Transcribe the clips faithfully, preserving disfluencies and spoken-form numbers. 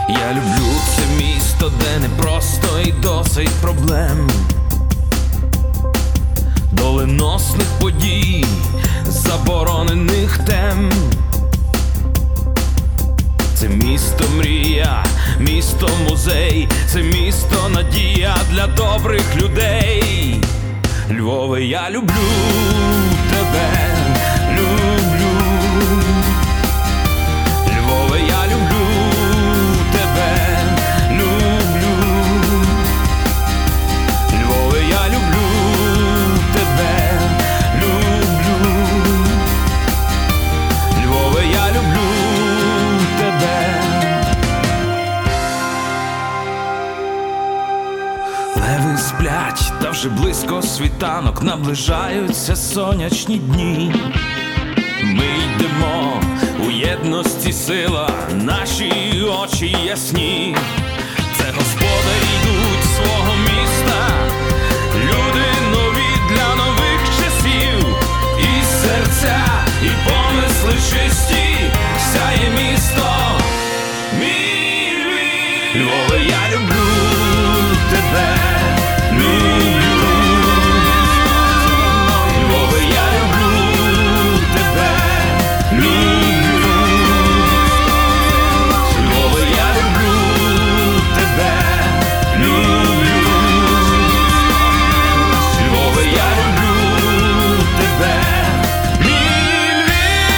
Я люблю це місто, де не просто і досить проблем, доленосних подій, заборонених тем. Це місто мрія, місто музей, це місто надія для добрих людей. Львове, я люблю тебе, люблю. Львове, я люблю тебе, люблю. Львове, я люблю тебе, люблю. Львове, я люблю тебе. Леви сплять, та вже близько світанок, наближаються сонячні дні. Ми йдемо у єдності сила, наші очі ясні. Це господарі йдуть свого міста, люди нові для нових часів. І серця, і помисли чисті, сяє місто, мій Львів. Львове, я люблю тебе, люблю. Львове, я люблю тебе, люблю. Львове, я люблю тебе, люблю. Львове, я люблю тебе, мій Львів.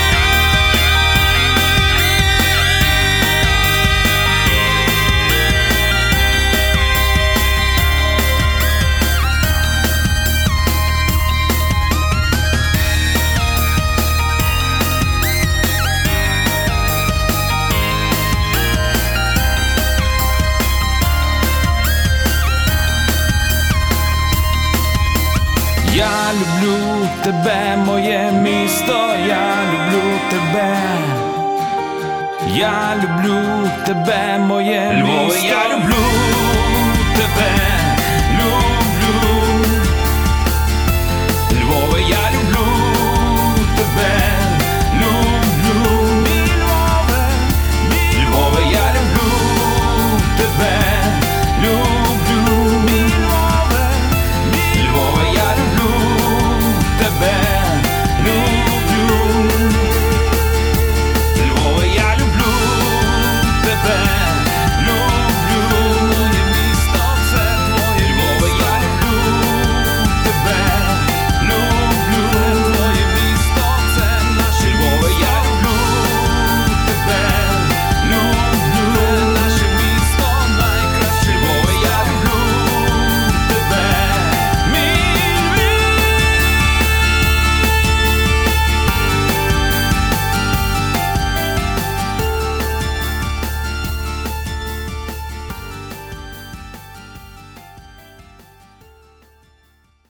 Я люблю тебе, моє місто, я люблю тебе. Я люблю тебе, моє місто. Львове, я люблю тебе, люблю.